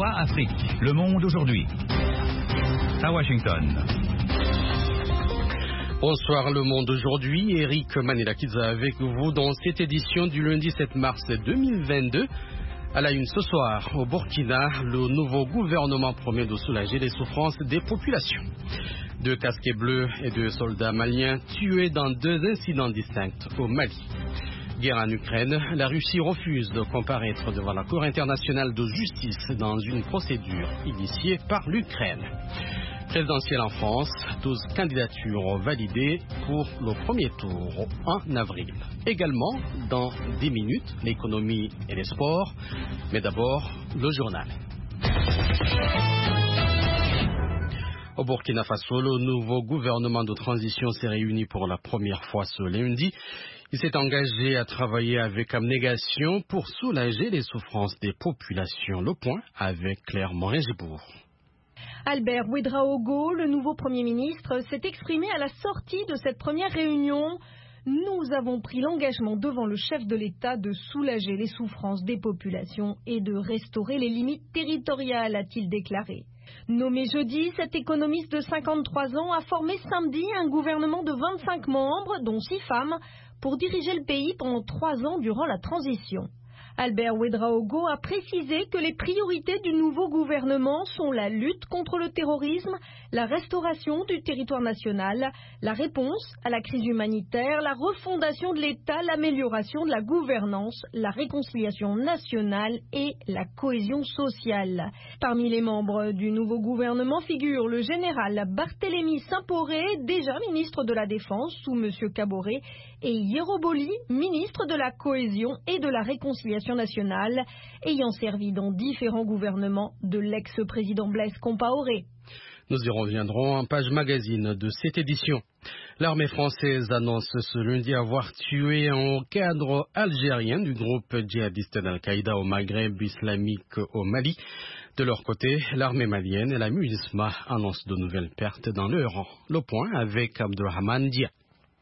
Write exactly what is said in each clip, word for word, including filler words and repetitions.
A Afrique, le monde aujourd'hui. À Washington. Bonsoir le monde aujourd'hui, Eric Manelakiza avec vous dans cette édition du lundi sept mars deux mille vingt-deux. À la une ce soir, au Burkina, le nouveau gouvernement promet de soulager les souffrances des populations. Deux casquets bleus et deux soldats maliens tués dans deux incidents distincts au Mali. Guerre en Ukraine, la Russie refuse de comparaître devant la Cour internationale de justice dans une procédure initiée par l'Ukraine. Présidentielle en France, douze candidatures validées pour le premier tour en avril. Également, dans dix minutes, l'économie et les sports. Mais d'abord, le journal. Au Burkina Faso, le nouveau gouvernement de transition s'est réuni pour la première fois ce lundi. Il s'est engagé à travailler avec abnégation pour soulager les souffrances des populations. Le point avec Claire Morin-Gibourg. Albert Ouedraogo, le nouveau Premier ministre, s'est exprimé à la sortie de cette première réunion. Nous avons pris l'engagement devant le chef de l'État de soulager les souffrances des populations et de restaurer les limites territoriales, a-t-il déclaré. Nommé jeudi, cet économiste de cinquante-trois ans a formé samedi un gouvernement de vingt-cinq membres, dont six femmes, pour diriger le pays pendant trois ans durant la transition. Albert Ouedraogo a précisé que les priorités du nouveau gouvernement sont la lutte contre le terrorisme, la restauration du territoire national, la réponse à la crise humanitaire, la refondation de l'État, l'amélioration de la gouvernance, la réconciliation nationale et la cohésion sociale. Parmi les membres du nouveau gouvernement figure le général Barthélemy Symporé, déjà ministre de la Défense sous M. Kaboré, et Yeroboli, ministre de la Cohésion et de la Réconciliation nationale, ayant servi dans différents gouvernements de l'ex-président Blaise Compaoré. Nous y reviendrons en page magazine de cette édition. L'armée française annonce ce lundi avoir tué un cadre algérien du groupe djihadiste d'Al-Qaïda au Maghreb islamique au Mali. De leur côté, l'armée malienne et la MINUSMA annoncent de nouvelles pertes dans leur rang. Le point avec Abdelrahman Dia.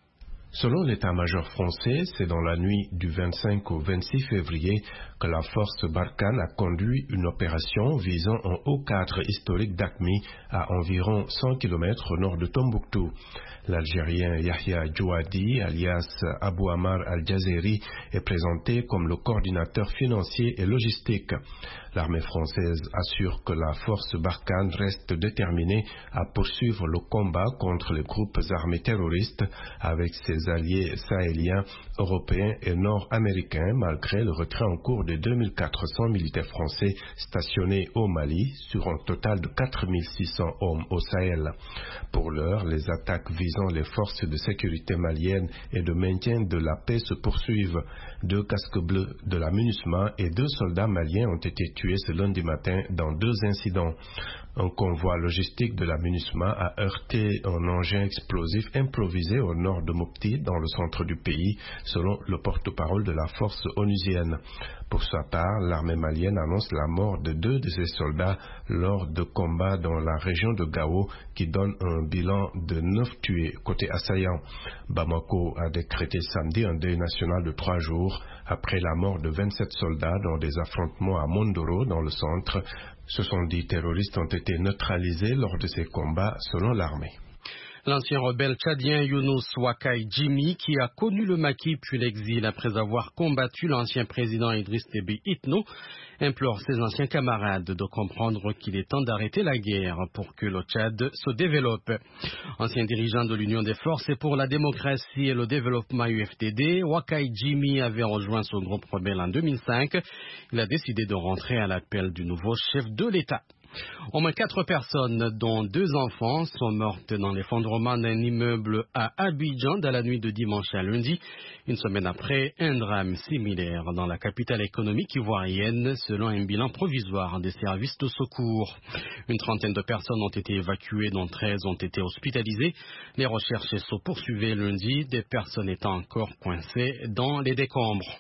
Selon l'état-major français, c'est dans la nuit du vingt-cinq au vingt-six février que la force Barkhane a conduit une opération visant un haut cadre historique d'A Q M I à environ cent kilomètres au nord de Tombouctou. L'Algérien Yahya Djouadi, alias Abou Ammar al-Jazeri, est présenté comme le coordinateur financier et logistique. L'armée française assure que la force Barkhane reste déterminée à poursuivre le combat contre les groupes armés terroristes avec ses alliés sahéliens, européens et nord-américains, malgré le retrait en cours de deux mille quatre cents militaires français stationnés au Mali sur un total de quatre mille six cents hommes au Sahel. Pour l'heure, les attaques visant les forces de sécurité maliennes et de maintien de la paix se poursuivent. Deux casques bleus de la MINUSMA et deux soldats maliens ont été tués ce lundi matin dans deux incidents. Un convoi logistique de la MINUSMA a heurté un engin explosif improvisé au nord de Mopti, dans le centre du pays, selon le porte-parole de la force onusienne. Pour sa part, l'armée malienne annonce la mort de deux de ses soldats lors de combats dans la région de Gao, qui donne un bilan de neuf tués côté assaillant. Bamako a décrété samedi un deuil national de trois jours après la mort de vingt-sept soldats dans des affrontements à Mondoro, dans le centre. soixante-dix terroristes ont été neutralisés lors de ces combats, selon l'armée. L'ancien rebelle tchadien Younous Wakai Jimmy, qui a connu le maquis puis l'exil après avoir combattu l'ancien président Idriss Déby Itno, implore ses anciens camarades de comprendre qu'il est temps d'arrêter la guerre pour que le Tchad se développe. Ancien dirigeant de l'Union des forces pour la démocratie et le développement U F D D, Wakai Jimmy avait rejoint ce groupe rebelle en deux mille cinq. Il a décidé de rentrer à l'appel du nouveau chef de l'État. Au moins quatre personnes, dont deux enfants, sont mortes dans l'effondrement d'un immeuble à Abidjan dans la nuit de dimanche à lundi, une semaine après un drame similaire dans la capitale économique ivoirienne, selon un bilan provisoire des services de secours. Une trentaine de personnes ont été évacuées, dont treize ont été hospitalisées. Les recherches se poursuivaient lundi, des personnes étant encore coincées dans les décombres.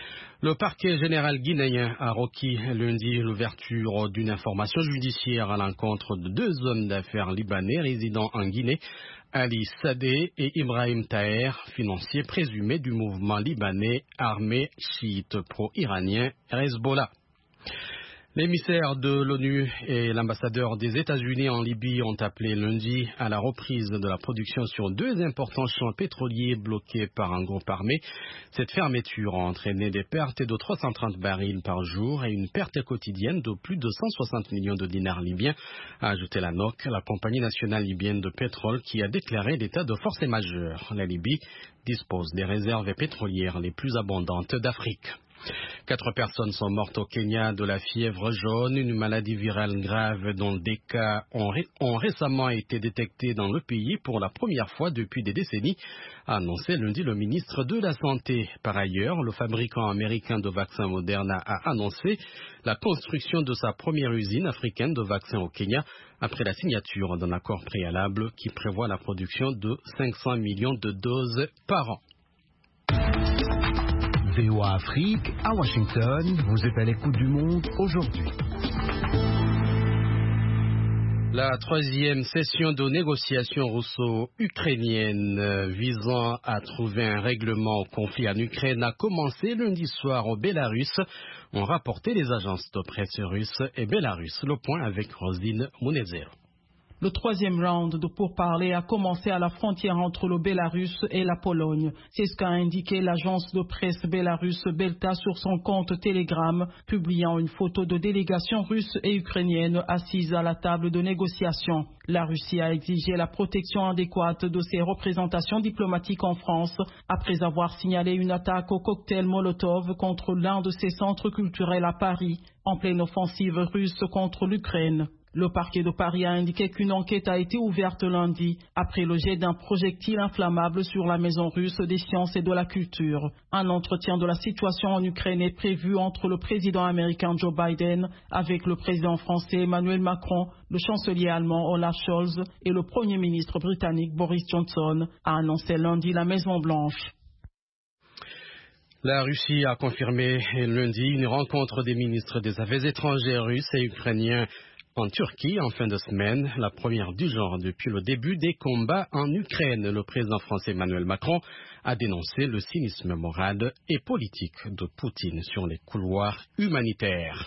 Le parquet général guinéen a requis lundi l'ouverture d'une information judiciaire à l'encontre de deux hommes d'affaires libanais résidant en Guinée, Ali Sadeh et Ibrahim Taher, financiers présumés du mouvement libanais armé chiite pro-iranien Hezbollah. L'émissaire de l'ONU et l'ambassadeur des États-Unis en Libye ont appelé lundi à la reprise de la production sur deux importants champs pétroliers bloqués par un groupe armé. Cette fermeture a entraîné des pertes de trois cent trente barils par jour et une perte quotidienne de plus de cent soixante millions de dinars libyens, a ajouté la N O C, la compagnie nationale libyenne de pétrole, qui a déclaré l'état de force majeure. La Libye dispose des réserves pétrolières les plus abondantes d'Afrique. Quatre personnes sont mortes au Kenya de la fièvre jaune, une maladie virale grave dont des cas ont, ré ont récemment été détectés dans le pays pour la première fois depuis des décennies, a annoncé lundi le ministre de la Santé. Par ailleurs, le fabricant américain de vaccins Moderna a annoncé la construction de sa première usine africaine de vaccins au Kenya après la signature d'un accord préalable qui prévoit la production de cinq cents millions de doses par an. V O A Afrique, à Washington, vous êtes à l'écoute du monde aujourd'hui. La troisième session de négociations russo-ukrainiennes visant à trouver un règlement au conflit en Ukraine a commencé lundi soir au Bélarus, ont rapporté les agences de presse russes et bélarusses. Le point avec Rosine Munezero. Le troisième round de pourparlers a commencé à la frontière entre le Bélarus et la Pologne. C'est ce qu'a indiqué l'agence de presse bélarusse Belta sur son compte Telegram, publiant une photo de délégation russe et ukrainienne assises à la table de négociation. La Russie a exigé la protection adéquate de ses représentations diplomatiques en France après avoir signalé une attaque au cocktail Molotov contre l'un de ses centres culturels à Paris, en pleine offensive russe contre l'Ukraine. Le parquet de Paris a indiqué qu'une enquête a été ouverte lundi après le jet d'un projectile inflammable sur la maison russe des sciences et de la culture. Un entretien de la situation en Ukraine est prévu entre le président américain Joe Biden avec le président français Emmanuel Macron, le chancelier allemand Olaf Scholz et le premier ministre britannique Boris Johnson, a annoncé lundi la Maison-Blanche. La Russie a confirmé lundi une rencontre des ministres des Affaires étrangères russes et ukrainiens en Turquie en fin de semaine, la première du genre depuis le début des combats en Ukraine. Le président français Emmanuel Macron a dénoncé le cynisme moral et politique de Poutine sur les couloirs humanitaires.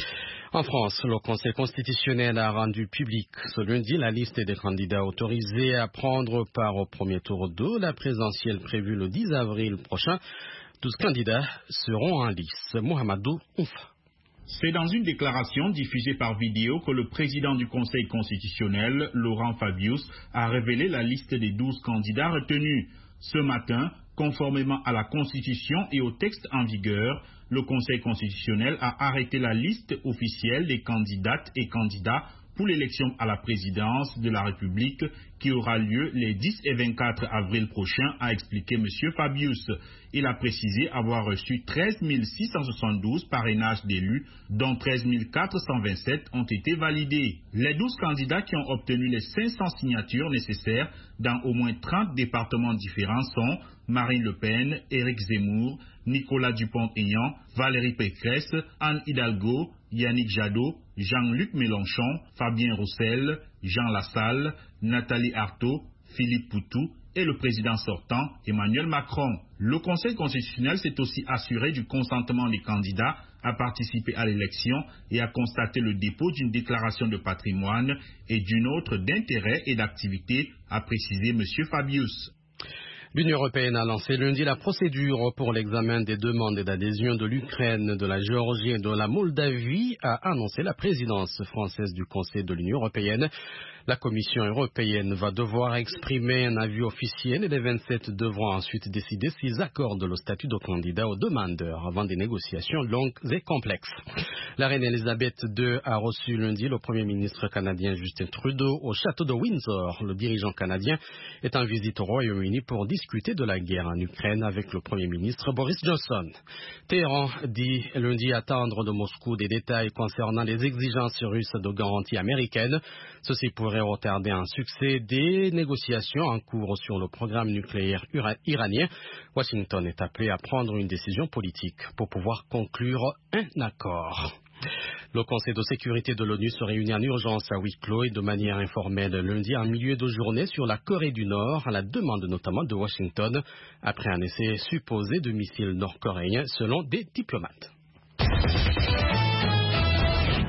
En France, le Conseil constitutionnel a rendu public ce lundi la liste des candidats autorisés à prendre part au premier tour de la présidentielle prévue le dix avril prochain. douze candidats seront en lice. Mohamedou Oufa. C'est dans une déclaration diffusée par vidéo que le président du Conseil constitutionnel, Laurent Fabius, a révélé la liste des douze candidats retenus. Ce matin, conformément à la Constitution et au texte en vigueur, le Conseil constitutionnel a arrêté la liste officielle des candidates et candidats pour l'élection à la présidence de la République qui aura lieu les dix et vingt-quatre avril prochains, a expliqué M. Fabius. Il a précisé avoir reçu treize mille six cent soixante-douze parrainages d'élus, dont treize mille quatre cent vingt-sept ont été validés. Les douze candidats qui ont obtenu les cinq cents signatures nécessaires dans au moins trente départements différents sont Marine Le Pen, Éric Zemmour, Nicolas Dupont-Aignan, Valérie Pécresse, Anne Hidalgo, Yannick Jadot, Jean-Luc Mélenchon, Fabien Roussel, Jean Lassalle, Nathalie Arthaud, Philippe Poutou et le président sortant, Emmanuel Macron. Le Conseil constitutionnel s'est aussi assuré du consentement des candidats à participer à l'élection et à constater le dépôt d'une déclaration de patrimoine et d'une autre d'intérêt et d'activité, a précisé M. Fabius. L'Union européenne a lancé lundi la procédure pour l'examen des demandes d'adhésion de l'Ukraine, de la Géorgie et de la Moldavie, a annoncé la présidence française du Conseil de l'Union européenne. La Commission européenne va devoir exprimer un avis officiel et les vingt-sept devront ensuite décider s'ils accordent le statut de candidat aux demandeurs avant des négociations longues et complexes. La reine Elisabeth deux a reçu lundi le Premier ministre canadien Justin Trudeau au château de Windsor. Le dirigeant canadien est en visite au Royaume-Uni pour discuter de la guerre en Ukraine avec le Premier ministre Boris Johnson. Téhéran dit lundi attendre de Moscou des détails concernant les exigences russes de garantie américaine. Ceci pourrait retarder un succès des négociations en cours sur le programme nucléaire iranien. Washington est appelé à prendre une décision politique pour pouvoir conclure un accord. Le Conseil de sécurité de l'ONU se réunit en urgence à huis clos et de manière informelle lundi en milieu de journée sur la Corée du Nord, à la demande notamment de Washington, après un essai supposé de missiles nord-coréens selon des diplomates.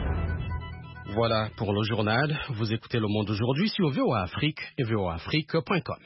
Voilà pour le journal. Vous écoutez Le Monde aujourd'hui sur V O A Afrique et V O A Afrique point com.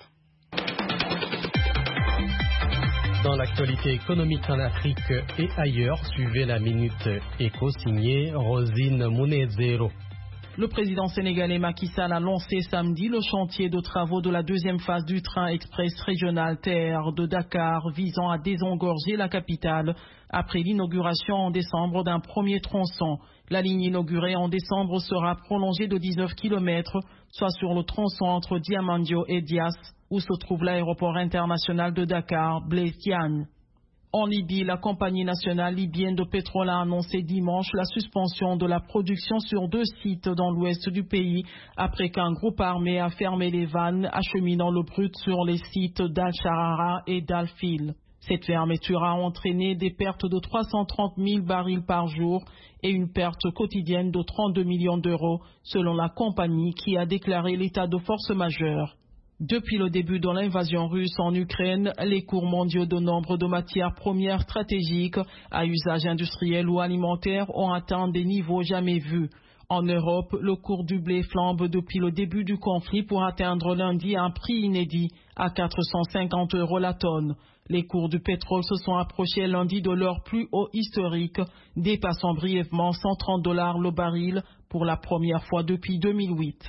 Dans l'actualité économique en Afrique et ailleurs, suivez la Minute Éco signée Rosine Mounezero. Le président sénégalais Macky Sall a lancé samedi le chantier de travaux de la deuxième phase du train express régional T E R de Dakar visant à désengorger la capitale après l'inauguration en décembre d'un premier tronçon. La ligne inaugurée en décembre sera prolongée de dix-neuf kilomètres, soit sur le tronçon entre Diamandio et Dias, où se trouve l'aéroport international de Dakar, Blaise Diagne. En Libye, la compagnie nationale libyenne de pétrole a annoncé dimanche la suspension de la production sur deux sites dans l'ouest du pays après qu'un groupe armé a fermé les vannes acheminant le brut sur les sites d'Al-Sharara et d'Al-Fil. Cette fermeture a entraîné des pertes de trois cent trente mille barils par jour et une perte quotidienne de trente-deux millions d'euros selon la compagnie qui a déclaré l'état de force majeure. Depuis le début de l'invasion russe en Ukraine, les cours mondiaux de nombre de matières premières stratégiques à usage industriel ou alimentaire ont atteint des niveaux jamais vus. En Europe, le cours du blé flambe depuis le début du conflit pour atteindre lundi un prix inédit à quatre cent cinquante euros la tonne. Les cours du pétrole se sont approchés lundi de leur plus haut historique, dépassant brièvement cent trente dollars le baril pour la première fois depuis deux mille huit.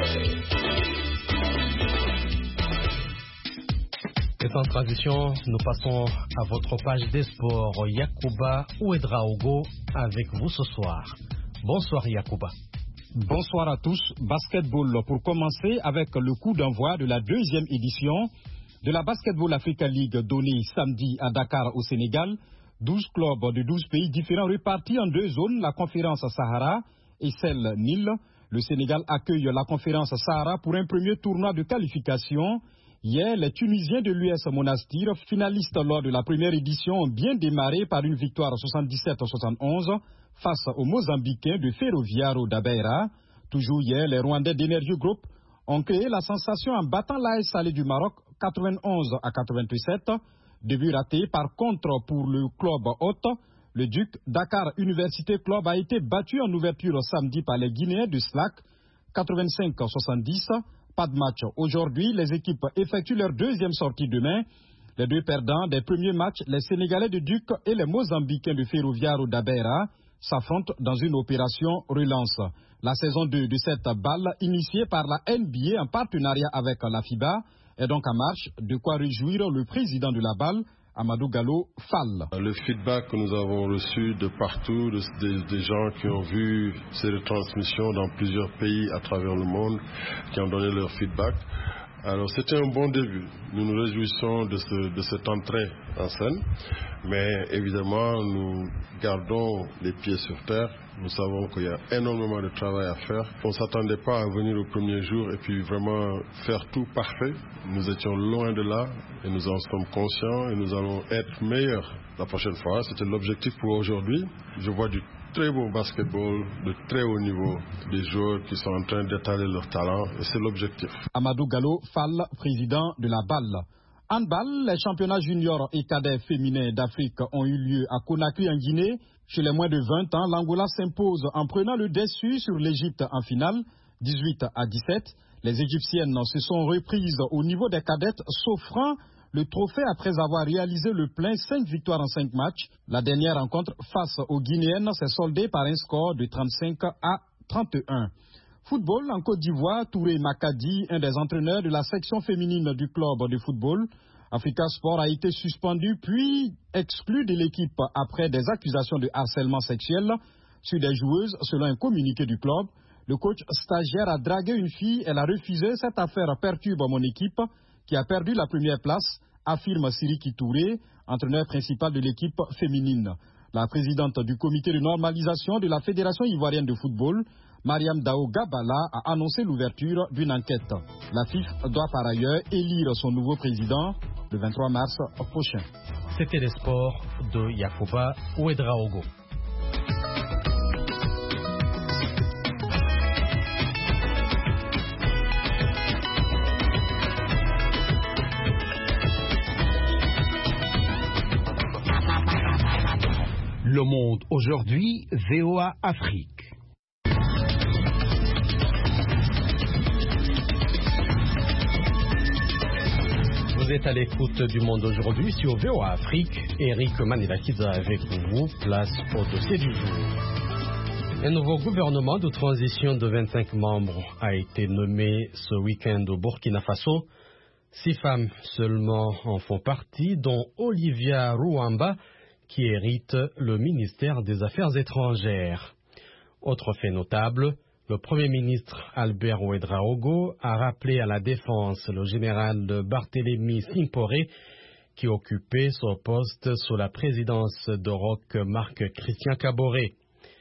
Et sans transition, nous passons à votre page des sports. Yacouba Ouedraogo avec vous ce soir. Bonsoir Yacouba. Bonsoir à tous. Basketball pour commencer avec le coup d'envoi de la deuxième édition de la Basketball Africa League donnée samedi à Dakar au Sénégal. douze clubs de douze pays différents répartis en deux zones, la conférence Sahara et celle Nil. Le Sénégal accueille la conférence Sahara pour un premier tournoi de qualification. Hier, les Tunisiens de l'U S Monastir, finalistes lors de la première édition, ont bien démarré par une victoire soixante-dix-sept à soixante-onze face aux Mozambicains de Ferroviario da Beira. Toujours hier, les Rwandais d'Energy Group ont créé la sensation en battant l'A S Salé du Maroc quatre-vingt-onze à quatre-vingt-sept. Début raté par contre pour le club hôte. Le Duc Dakar Université Club a été battu en ouverture samedi par les Guinéens de Slack quatre-vingt-cinq à soixante-dix. Pas de match aujourd'hui, les équipes effectuent leur deuxième sortie demain. Les deux perdants des premiers matchs, les Sénégalais de Duc et les Mozambicains de Ferroviario da Beira, s'affrontent dans une opération relance. La saison deux de cette balle, initiée par la N B A en partenariat avec la FIBA, est donc en marche, de quoi réjouir le président de la balle, Amadou Gallo Fall. Le feedback que nous avons reçu de partout, de, de, des gens qui ont vu ces retransmissions dans plusieurs pays à travers le monde, qui ont donné leur feedback. Alors c'était un bon début. Nous nous réjouissons de, ce, de cette entrée en scène, mais évidemment nous gardons les pieds sur terre. Nous savons qu'il y a énormément de travail à faire. On ne s'attendait pas à venir au premier jour et puis vraiment faire tout parfait. Nous étions loin de là et nous en sommes conscients et nous allons être meilleurs la prochaine fois. C'était l'objectif pour aujourd'hui. Je vois du très beau basketball de très haut niveau, des joueurs qui sont en train d'étaler leur talent et c'est l'objectif. Amadou Gallo Fall, président de la balle. Handball, les championnats juniors et cadets féminins d'Afrique ont eu lieu à Conakry en Guinée. Chez les moins de vingt ans, l'Angola s'impose en prenant le dessus sur l'Égypte en finale, dix-huit à dix-sept. Les Égyptiennes se sont reprises au niveau des cadettes, s'offrant le trophée après avoir réalisé le plein, cinq victoires en cinq matchs. La dernière rencontre face aux Guinéennes s'est soldée par un score de trente-cinq à trente et un. Football en Côte d'Ivoire, Touré Makadi, un des entraîneurs de la section féminine du club de football, Africa Sport a été suspendu puis exclu de l'équipe après des accusations de harcèlement sexuel sur des joueuses selon un communiqué du club. Le coach stagiaire a dragué une fille, elle a refusé. Cette affaire perturbe mon équipe qui a perdu la première place, affirme Siriki Touré, entraîneur principal de l'équipe féminine. La présidente du comité de normalisation de la Fédération ivoirienne de football, Mariam Dao Gabala, a annoncé l'ouverture d'une enquête. La F I F doit par ailleurs élire son nouveau président le vingt-trois mars prochain. C'était les sports de Yacouba Ouedraogo. Le Monde aujourd'hui, V O A Afrique. Vous êtes à l'écoute du Monde aujourd'hui sur V O A Afrique. Eric Manilakiza avec vous. Place au dossier du jour. Un nouveau gouvernement de transition de vingt-cinq membres a été nommé ce week-end au Burkina Faso. Six femmes seulement en font partie, dont Olivia Ruamba, qui hérite le ministère des Affaires étrangères. Autre fait notable, le Premier ministre Albert Ouedraogo a rappelé à la défense le général Barthélemy Simporé, qui occupait son poste sous la présidence de Roch Marc Christian Kaboré.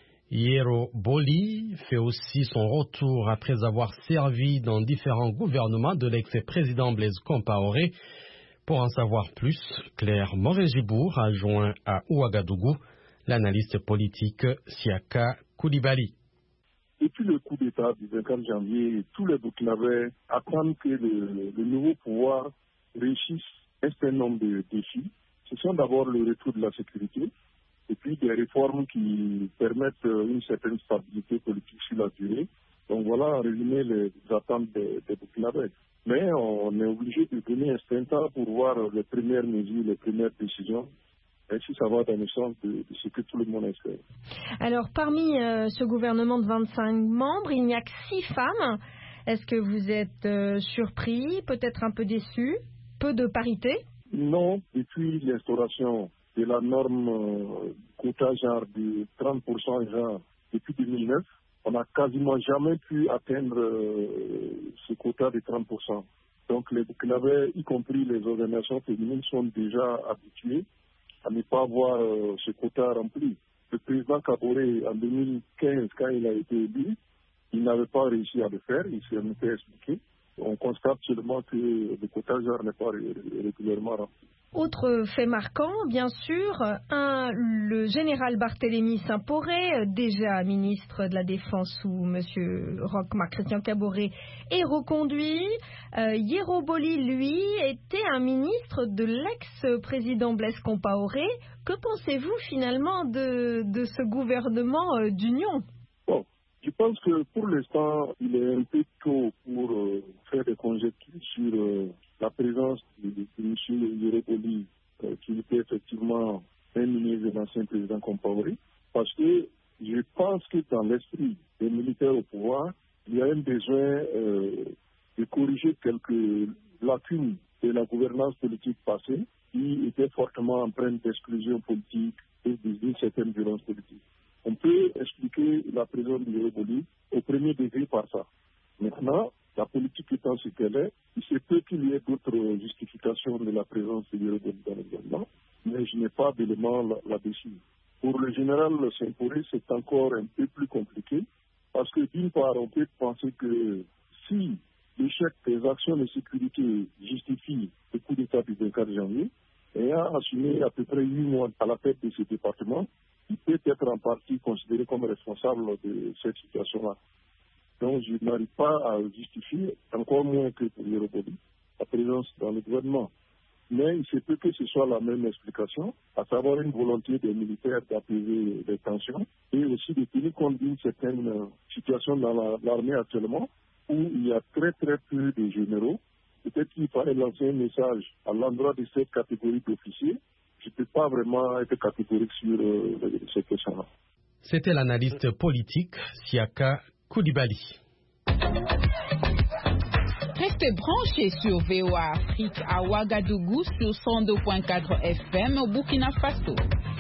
Yero Boli fait aussi son retour après avoir servi dans différents gouvernements de l'ex-président Blaise Compaoré. Pour en savoir plus, Claire Morin-Gibour a joint à Ouagadougou l'analyste politique Siaka Koulibaly. Depuis le coup d'État du vingt-quatre janvier, tous les Burkinabés attendent que le, le nouveau pouvoir réussisse un certain nombre de défis. Ce sont d'abord le retour de la sécurité et puis des réformes qui permettent une certaine stabilité politique sur la durée. Donc voilà, en résumé, les attentes des, des Burkinabés. Mais on est obligé de donner un certain temps pour voir les premières mesures, les premières décisions. Ainsi, ça va dans le sens de, de ce que tout le monde espère. Alors, parmi euh, ce gouvernement de vingt-cinq membres, il n'y a que six femmes. Est-ce que vous êtes euh, surpris, peut-être un peu déçu? Peu de parité? Non, depuis l'instauration de la norme euh, quota genre de trente pour cent genre depuis deux mille neuf, on n'a quasiment jamais pu atteindre euh, ce quota de trente pour cent. Donc, les Burkinabés, y compris les organisations féminines, sont déjà habitués à ne pas avoir euh, ce quota rempli. Le président Kaboré, en deux mille quinze, quand il a été élu, il n'avait pas réussi à le faire, il s'est même fait expliquer. On constate seulement que le quota genre n'est pas régulièrement rempli. Autre fait marquant, bien sûr, un, le général Barthélemy Simporé, déjà ministre de la Défense sous M. Roch Marc Christian Kaboré, est reconduit. Euh, Yero Boli, lui, était un ministre de l'ex-président Blaise Compaoré. Que pensez-vous finalement de, de ce gouvernement euh, d'union? Bon, je pense que pour l'instant, il est un peu tôt pour euh, faire des conjectures sur euh, la présence de, de, de M. Yero Boli, euh, qui était effectivement un ministre de l'ancien président Compaoré, parce que je pense que dans l'esprit des militaires au pouvoir, il y a un besoin euh, de corriger quelques lacunes de la gouvernance politique passée qui était fortement empreinte d'exclusion politique et d'une certaine violence politique. On peut expliquer la présence de Yero Boli au premier degré par ça. Maintenant, la politique étant ce qu'elle est, il se peut qu'il y ait d'autres justifications de la présence de Yero Boli dans le gouvernement, mais je n'ai pas d'éléments là-dessus. Pour le général Simporé, c'est encore un peu plus compliqué, parce que d'une part, on peut penser que si l'échec des actions de sécurité justifie le coup d'État du vingt-quatre janvier, ayant assumé à peu près huit mois à la tête de ce département, il peut être en partie considéré comme responsable de cette situation-là. Donc je n'arrive pas à justifier, encore moins que pour Yero Boli, la présence dans le gouvernement. Mais il se peut que ce soit la même explication, à savoir une volonté des militaires d'apaiser les tensions et aussi de tenir compte d'une certaine situation dans la, l'armée actuellement où il y a très très peu de généraux. Peut-être qu'il fallait lancer un message à l'endroit de cette catégorie d'officiers. Je ne peux pas vraiment être catégorique sur euh, cette question-là. C'était l'analyste politique Siaka Koulibaly. Restez branchés sur V O A Afrique à Ouagadougou sur cent deux point quatre F M au Burkina Faso.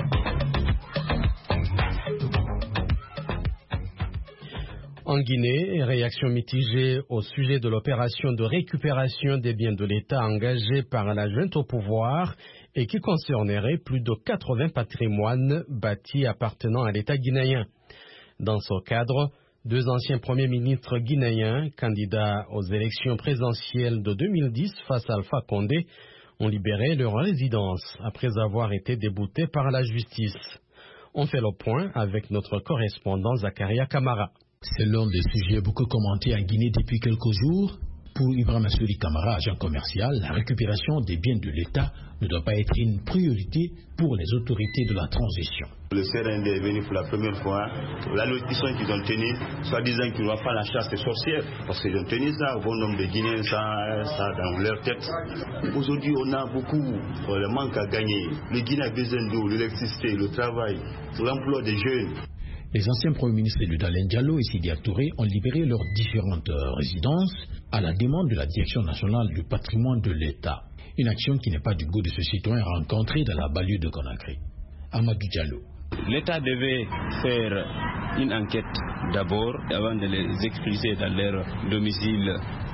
En Guinée, réaction mitigée au sujet de l'opération de récupération des biens de l'État engagée par la junte au pouvoir et qui concernerait plus de quatre-vingts patrimoines bâtis appartenant à l'État guinéen. Dans ce cadre, deux anciens premiers ministres guinéens, candidats aux élections présidentielles de deux mille dix face à Alpha Condé, ont libéré leur résidence après avoir été déboutés par la justice. On fait le point avec notre correspondant Zakaria Kamara. C'est l'un des sujets beaucoup commentés en Guinée depuis quelques jours. Pour Ibrahim Assouli Kamara, agent commercial, la récupération des biens de l'État ne doit pas être une priorité pour les autorités de la transition. Le C R N D est venu pour la première fois. La notification qu'ils ont tenue, soit disant qu'ils ne doivent pas la chasse des sorcières, parce qu'ils ont tenu ça, au bon nombre de Guinéens, ça, ça dans leur tête. Aujourd'hui, on a beaucoup de manque à gagner. Le Guinée a besoin d'eau, l'électricité, le travail, l'emploi des jeunes. Les anciens premiers ministres de Dalen Diallo et Sidia Touré ont libéré leurs différentes résidences à la demande de la Direction nationale du patrimoine de l'État. Une action qui n'est pas du goût de ce citoyen rencontré dans la banlieue de Conakry. Amadou Diallo. L'État devait faire une enquête d'abord avant de les expulser dans leur domicile.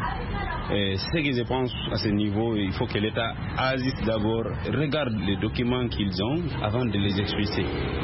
Et ce que je pense à ce niveau, il faut que l'État agisse d'abord, regarde les documents qu'ils ont avant de les expulser.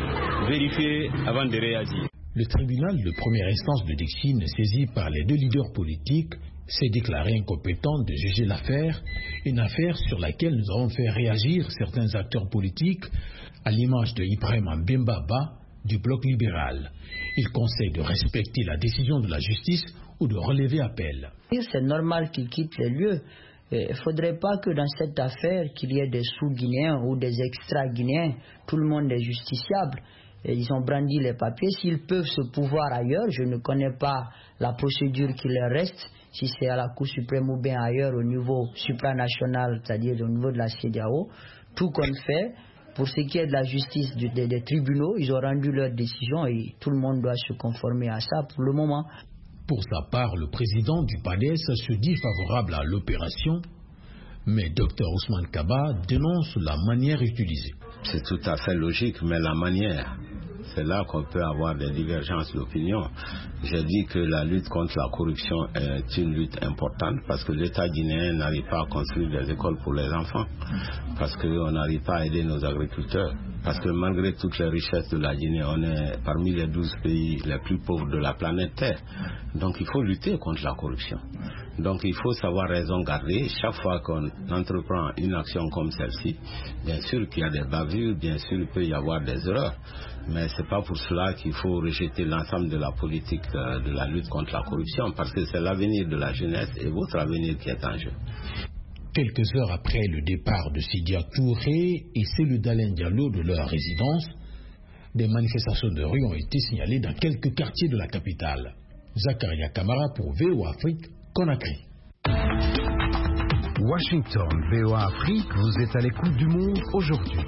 Vérifier avant de réagir. Le tribunal de première instance de Dixine, saisi par les deux leaders politiques, s'est déclaré incompétent de juger l'affaire, une affaire sur laquelle nous avons fait réagir certains acteurs politiques, à l'image de Ibrahim Mbembaba du bloc libéral. Il conseille de respecter la décision de la justice ou de relever appel. C'est normal qu'ils quittent les lieux. Il ne faudrait pas que dans cette affaire, qu'il y ait des sous-guinéens ou des extra-guinéens. Tout le monde est justiciable. Et ils ont brandi les papiers. S'ils peuvent se pouvoir ailleurs, je ne connais pas la procédure qui leur reste, si c'est à la Cour suprême ou bien ailleurs au niveau supranational, c'est-à-dire au niveau de la C E D E A O, tout compte fait. Pour ce qui est de la justice des, des, des tribunaux, ils ont rendu leur décision et tout le monde doit se conformer à ça pour le moment. Pour sa part, le président du P A D E S se dit favorable à l'opération, mais Dr Ousmane Kaba dénonce la manière utilisée. C'est tout à fait logique, mais la manière, c'est là qu'on peut avoir des divergences d'opinion. J'ai dit que la lutte contre la corruption est une lutte importante parce que l'État guinéen n'arrive pas à construire des écoles pour les enfants, parce qu'on n'arrive pas à aider nos agriculteurs, parce que malgré toutes les richesses de la Guinée, on est parmi les douze pays les plus pauvres de la planète Terre. Donc il faut lutter contre la corruption. Donc il faut savoir raison garder. Chaque fois qu'on entreprend une action comme celle-ci, bien sûr qu'il y a des bavures, bien sûr il peut y avoir des erreurs, mais ce n'est pas pour cela qu'il faut rejeter l'ensemble de la politique de la lutte contre la corruption, parce que c'est l'avenir de la jeunesse et votre avenir qui est en jeu. Quelques heures après le départ de Sidia Touré et celui d'Alain Diallo de leur résidence, des manifestations de rue ont été signalées dans quelques quartiers de la capitale. Zakaria Kamara pour V O A Afrique, Conakry. Washington, V O A Afrique, vous êtes à l'écoute du monde aujourd'hui.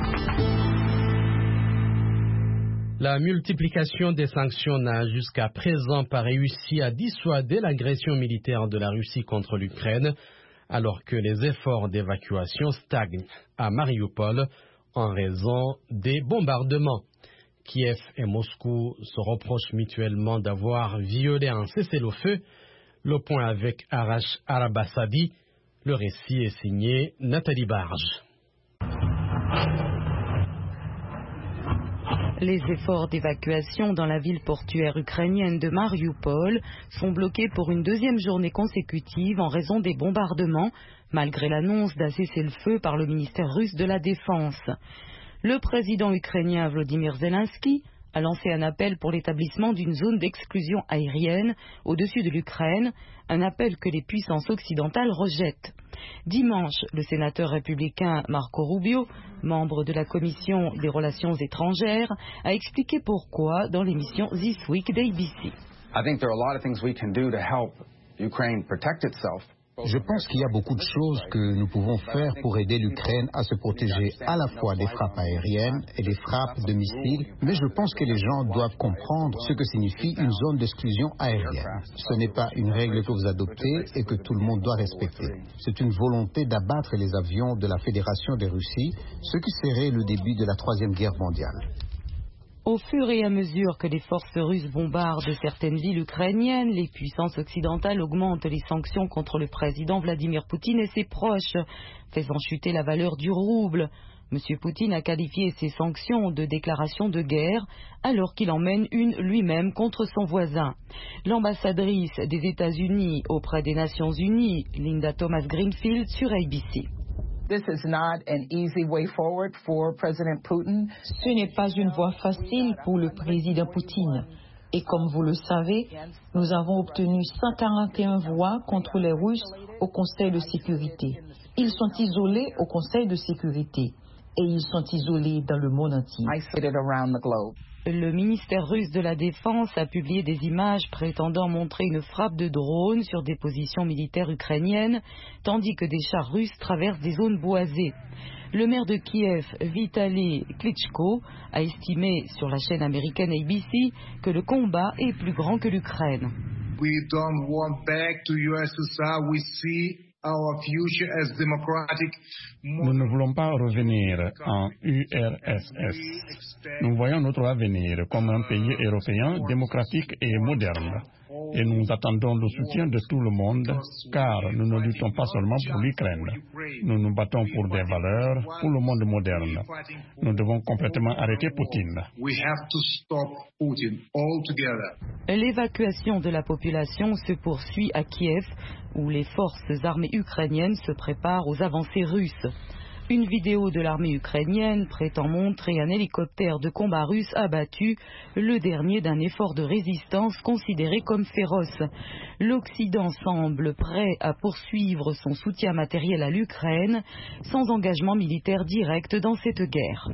La multiplication des sanctions n'a jusqu'à présent pas réussi à dissuader l'agression militaire de la Russie contre l'Ukraine, alors que les efforts d'évacuation stagnent à Mariupol en raison des bombardements. Kiev et Moscou se reprochent mutuellement d'avoir violé un cessez-le-feu. Le point avec Arash Arabasadi. Le récit est signé Nathalie Barge. Les efforts d'évacuation dans la ville portuaire ukrainienne de Mariupol sont bloqués pour une deuxième journée consécutive en raison des bombardements, malgré l'annonce d'un cessez-le-feu par le ministère russe de la Défense. Le président ukrainien Volodymyr Zelensky a lancé un appel pour l'établissement d'une zone d'exclusion aérienne au-dessus de l'Ukraine, un appel que les puissances occidentales rejettent. Dimanche, le sénateur républicain Marco Rubio, membre de la commission des relations étrangères, a expliqué pourquoi dans l'émission This Week d'A B C. I think there are a lot of things we can do to help Ukraine protect itself. Je pense qu'il y a beaucoup de choses que nous pouvons faire pour aider l'Ukraine à se protéger à la fois des frappes aériennes et des frappes de missiles, mais je pense que les gens doivent comprendre ce que signifie une zone d'exclusion aérienne. Ce n'est pas une règle que vous adoptez et que tout le monde doit respecter. C'est une volonté d'abattre les avions de la Fédération de Russie, ce qui serait le début de la Troisième Guerre mondiale. Au fur et à mesure que les forces russes bombardent certaines villes ukrainiennes, les puissances occidentales augmentent les sanctions contre le président Vladimir Poutine et ses proches, faisant chuter la valeur du rouble. M. Poutine a qualifié ces sanctions de déclaration de guerre, alors qu'il en mène une lui-même contre son voisin. L'ambassadrice des États-Unis auprès des Nations Unies, Linda Thomas Greenfield, sur A B C. This is not an easy way forward for President Putin. Ce n'est pas une voie facile pour le président Poutine. Et comme vous le savez, nous avons obtenu cent quarante et un voix contre les Russes au Conseil de sécurité. Ils sont isolés au Conseil de sécurité et ils sont isolés dans le monde entier. Le ministère russe de la Défense a publié des images prétendant montrer une frappe de drone sur des positions militaires ukrainiennes, tandis que des chars russes traversent des zones boisées. Le maire de Kiev, Vitaly Klitschko, a estimé sur la chaîne américaine A B C que le combat est plus grand que l'Ukraine. We don't want back to U S S R. We see our future as democratic. Nous ne voulons pas revenir en U R S S. Nous voyons notre avenir comme un pays européen démocratique et moderne. Et nous attendons le soutien de tout le monde, car nous ne luttons pas seulement pour l'Ukraine. Nous nous battons pour des valeurs, pour le monde moderne. Nous devons complètement arrêter Poutine. L'évacuation de la population se poursuit à Kiev, où les forces armées ukrainiennes se préparent aux avancées russes. Une vidéo de l'armée ukrainienne prétend montrer un hélicoptère de combat russe abattu, le dernier d'un effort de résistance considéré comme féroce. L'Occident semble prêt à poursuivre son soutien matériel à l'Ukraine, sans engagement militaire direct dans cette guerre.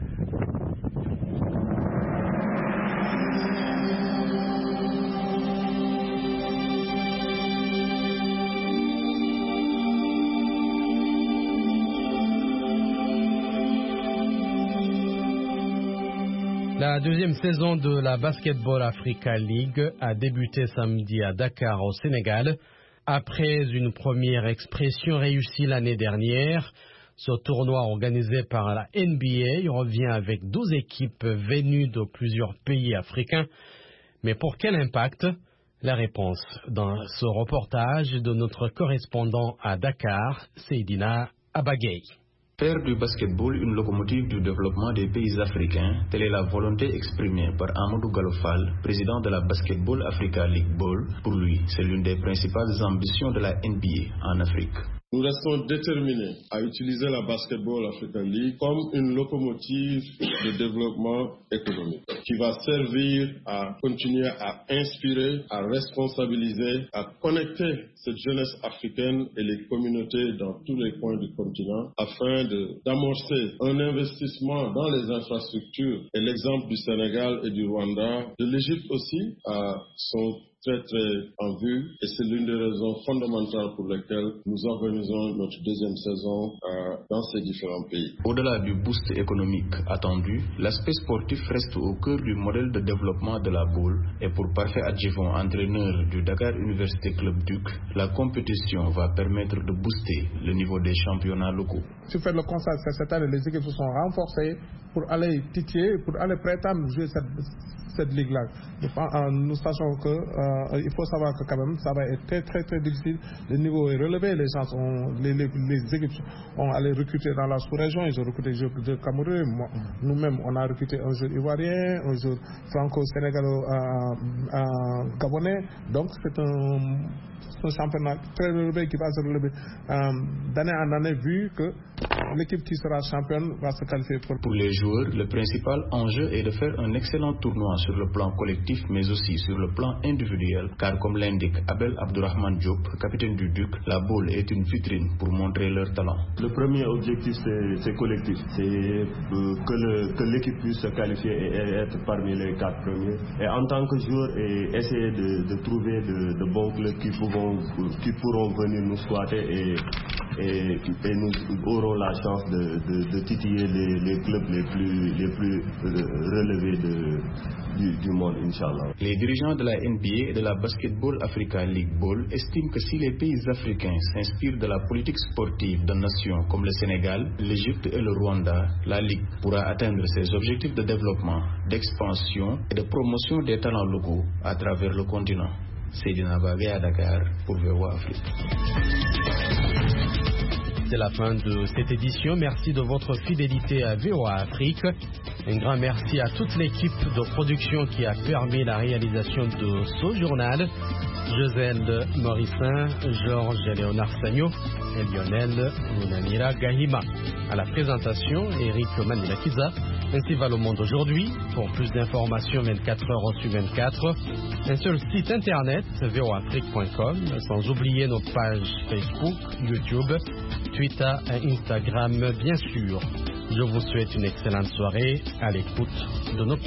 La deuxième saison de la Basketball Africa League a débuté samedi à Dakar au Sénégal. Après une première expression réussie l'année dernière, ce tournoi organisé par la N B A revient avec douze équipes venues de plusieurs pays africains. Mais pour quel impact? La réponse dans ce reportage de notre correspondant à Dakar, Seydina Abagay. Faire du basketball une locomotive du développement des pays africains, telle est la volonté exprimée par Amadou Gallo Fall, président de la Basketball Africa League Ball. Pour lui, c'est l'une des principales ambitions de la N B A en Afrique. Nous restons déterminés à utiliser la Basketball Africa League comme une locomotive de développement économique qui va servir à continuer à inspirer, à responsabiliser, à connecter cette jeunesse africaine et les communautés dans tous les coins du continent afin de, d'amorcer un investissement dans les infrastructures. Et l'exemple du Sénégal et du Rwanda, de l'Égypte aussi, à son très très en vue et c'est l'une des raisons fondamentales pour lesquelles nous organisons notre deuxième saison euh, dans ces différents pays. Au-delà du boost économique attendu, l'aspect sportif reste au cœur du modèle de développement de la boule et pour parfait adjuvant entraîneur du Dakar Université Club Duc, la compétition va permettre de booster le niveau des championnats locaux. Si fait le constat, cette année les équipes se sont renforcées pour aller titiller, pour aller prétendre jouer cette cette ligue-là. Nous sachons que euh, il faut savoir que quand même ça va être très très très difficile. Le niveau est relevé, les gens sont, les, les, les équipes ont allé recruter dans la sous-région, ils ont recruté des joueurs de Cameroun. Nous-mêmes, on a recruté un joueur ivoirien, un joueur franco-sénégalo-gabonais. Euh, Donc c'est un, un championnat très relevé qui va se relever euh, d'année en année vu que l'équipe qui sera championne va se qualifier pour... Pour les joueurs, le principal enjeu est de faire un excellent tournoi sur le plan collectif mais aussi sur le plan individuel car comme l'indique Abel Abdourahmane Diop, capitaine du Duc, la boule est une vitrine pour montrer leur talent. Le premier objectif c'est, c'est collectif, c'est euh, que, le, que l'équipe puisse se qualifier et, et être parmi les quatre premiers et en tant que joueur et essayer de, de trouver de, de bons clubs qui pourront, qui pourront venir nous squatter et, et, et nous aurons la chance de, de, de titiller les, les clubs les plus, les plus relevés de, du, du monde, Inch'Allah. Les dirigeants de la N B A et de la Basketball Africa League Ball estiment que si les pays africains s'inspirent de la politique sportive de nations comme le Sénégal, l'Égypte et le Rwanda, la Ligue pourra atteindre ses objectifs de développement, d'expansion et de promotion des talents locaux à travers le continent. Seydina Bagay à Dakar pour V O A Afrique. C'est la fin de cette édition. Merci de votre fidélité à V O A Afrique. Un grand merci à toute l'équipe de production qui a permis la réalisation de ce journal. Joselle Morissin, Georges Léonard Sagno et Lionel Mounamira Gahima. À la présentation, Eric Manilakiza. Ainsi va le monde aujourd'hui. Pour plus d'informations vingt-quatre heures sur vingt-quatre, un seul site internet, v o afrique point com, sans oublier nos pages Facebook, YouTube, Twitter et Instagram, bien sûr. Je vous souhaite une excellente soirée à l'écoute de nos